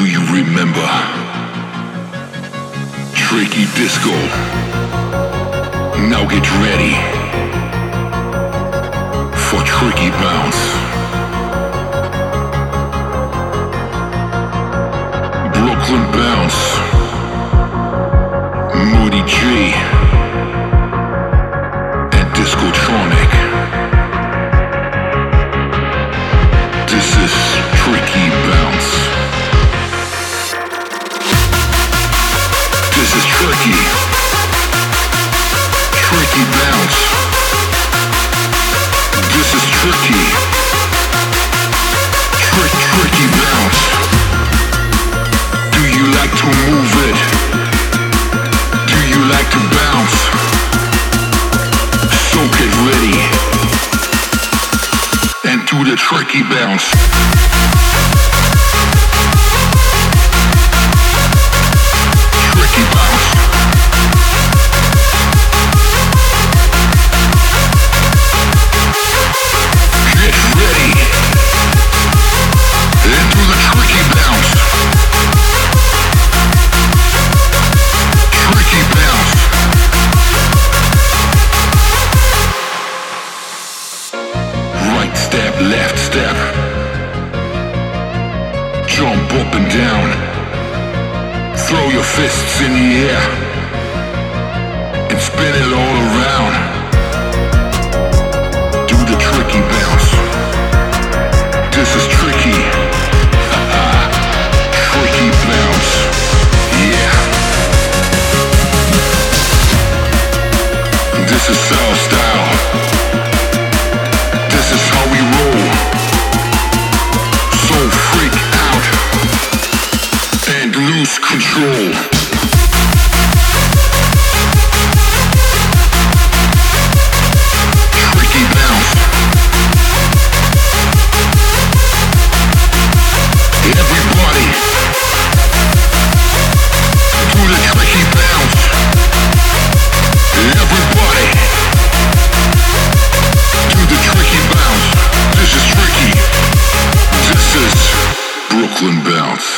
Do you remember Tricky Disco? Now get ready for Tricky Bounce. Brooklyn Bounce. Moody J and Discotronic. This is Tricky Bounce. This is Tricky. Tricky Bounce. This is Tricky. Tricky Bounce. Do you like to move it? Do you like to bounce? So get ready and do the Tricky Bounce. Tricky Bounce. Get ready and do the Tricky Bounce. Tricky Bounce. Right step, left step. Jump up and down. Throw your fists in the air and spin it all around. Do the Tricky Bounce. This is Tricky. Tricky Bounce. Yeah. This is our style. This is how we roll. So freak out and lose control. Tricky Bounce. Everybody do the Tricky Bounce. Everybody do the Tricky Bounce. This is Tricky. This is Brooklyn Bounce.